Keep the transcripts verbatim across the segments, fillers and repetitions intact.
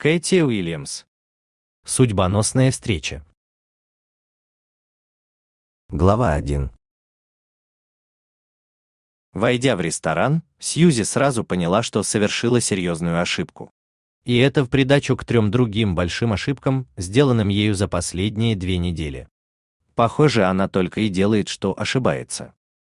Кэти Уильямс. Судьбоносная встреча. Глава один. Войдя в ресторан, Сьюзи сразу поняла, что совершила серьезную ошибку. И это в придачу к трем другим большим ошибкам, сделанным ею за последние две недели. Похоже, она только и делает, что ошибается.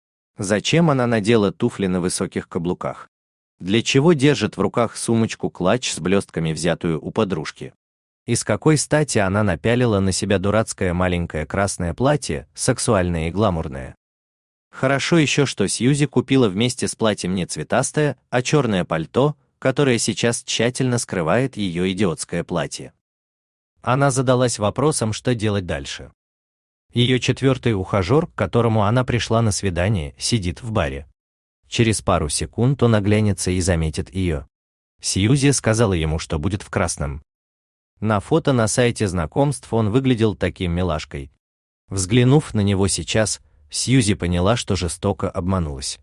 Зачем она надела туфли на высоких каблуках? Для чего держит в руках сумочку-клатч с блестками, взятую у подружки? И с какой стати она напялила на себя дурацкое маленькое красное платье, сексуальное и гламурное? Хорошо еще, что Сьюзи купила вместе с платьем не цветастое, а черное пальто, которое сейчас тщательно скрывает ее идиотское платье. Она задалась вопросом, что делать дальше. Ее четвертый ухажер, к которому она пришла на свидание, сидит в баре. Через пару секунд он оглянется и заметит ее. Сьюзи сказала ему, что будет в красном. На фото на сайте знакомств он выглядел таким милашкой. Взглянув на него сейчас, Сьюзи поняла, что жестоко обманулась.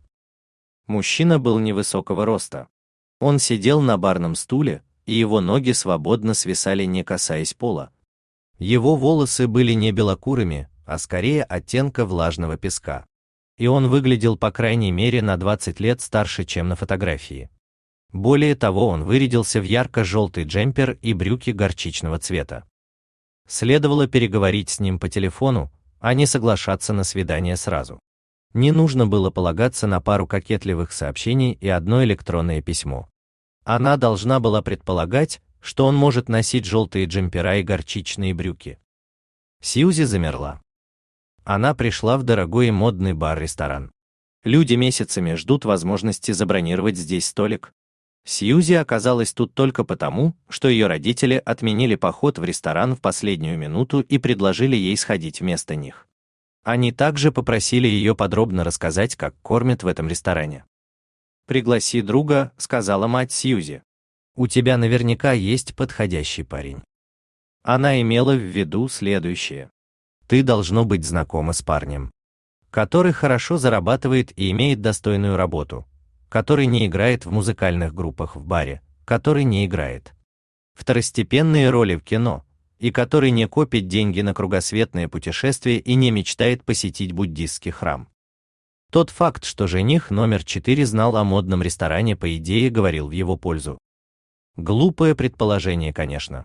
Мужчина был невысокого роста. Он сидел на барном стуле, и его ноги свободно свисали, не касаясь пола. Его волосы были не белокурыми, а скорее оттенка влажного песка. И он выглядел по крайней мере на двадцать лет старше, чем на фотографии. Более того, он вырядился в ярко-желтый джемпер и брюки горчичного цвета. Следовало переговорить с ним по телефону, а не соглашаться на свидание сразу. Не нужно было полагаться на пару кокетливых сообщений и одно электронное письмо. Она должна была предполагать, что он может носить желтые джемпера и горчичные брюки. Сьюзи замерла. Она пришла в дорогой и модный бар-ресторан. Люди месяцами ждут возможности забронировать здесь столик. Сьюзи оказалась тут только потому, что ее родители отменили поход в ресторан в последнюю минуту и предложили ей сходить вместо них. Они также попросили ее подробно рассказать, как кормят в этом ресторане. «Пригласи друга», — сказала мать Сьюзи. «У тебя наверняка есть подходящий парень». Она имела в виду следующее. Ты должно быть знакома с парнем, который хорошо зарабатывает и имеет достойную работу, который не играет в музыкальных группах в баре, который не играет второстепенные роли в кино, и который не копит деньги на кругосветное путешествие и не мечтает посетить буддистский храм. Тот факт, что жених номер четыре знал о модном ресторане, по идее, говорил в его пользу. Глупое предположение, конечно.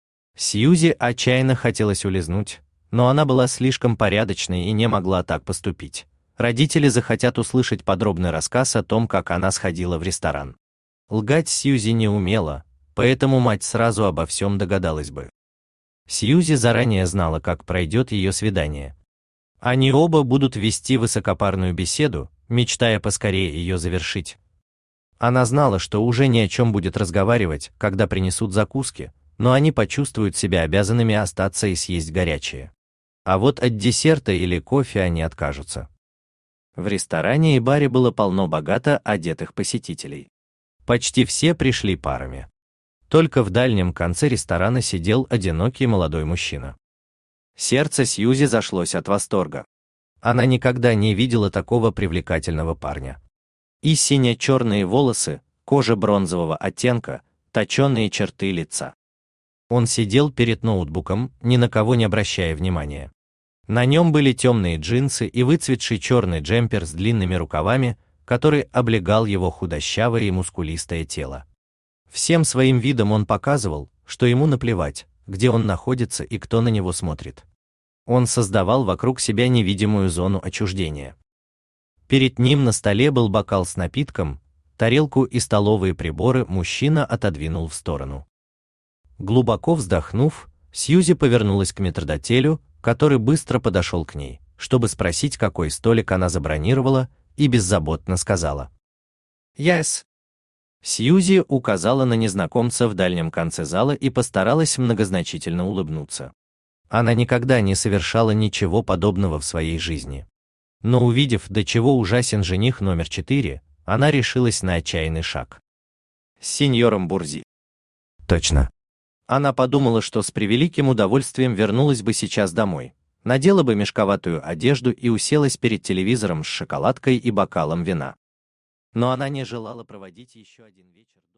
Сьюзи отчаянно хотелось улизнуть, но она была слишком порядочной и не могла так поступить. Родители захотят услышать подробный рассказ о том, как она сходила в ресторан. Лгать Сьюзи не умела, поэтому мать сразу обо всем догадалась бы. Сьюзи заранее знала, как пройдет ее свидание. Они оба будут вести высокопарную беседу, мечтая поскорее ее завершить. Она знала, что уже ни о чем будет разговаривать, когда принесут закуски, но они почувствуют себя обязанными остаться и съесть горячее. А вот от десерта или кофе они откажутся. В ресторане и баре было полно богато одетых посетителей. Почти все пришли парами. Только в дальнем конце ресторана сидел одинокий молодой мужчина. Сердце Сьюзи зашлось от восторга. Она никогда не видела такого привлекательного парня. И сине-черные волосы, кожа бронзового оттенка, точеные черты лица. Он сидел перед ноутбуком, ни на кого не обращая внимания. На нем были темные джинсы и выцветший черный джемпер с длинными рукавами, который облегал его худощавое и мускулистое тело. Всем своим видом он показывал, что ему наплевать, где он находится и кто на него смотрит. Он создавал вокруг себя невидимую зону отчуждения. Перед ним на столе был бокал с напитком, тарелку и столовые приборы мужчина отодвинул в сторону. Глубоко вздохнув, Сьюзи повернулась к метрдотелю, который быстро подошел к ней, чтобы спросить, какой столик она забронировала, и беззаботно сказала «Yes». Сьюзи указала на незнакомца в дальнем конце зала и постаралась многозначительно улыбнуться. Она никогда не совершала ничего подобного в своей жизни. Но увидев, до чего ужасен жених номер четыре, она решилась на отчаянный шаг. С сеньором Бурзи. Точно. Она подумала, что с превеликим удовольствием вернулась бы сейчас домой, надела бы мешковатую одежду и уселась перед телевизором с шоколадкой и бокалом вина. Но она не желала проводить еще один вечер.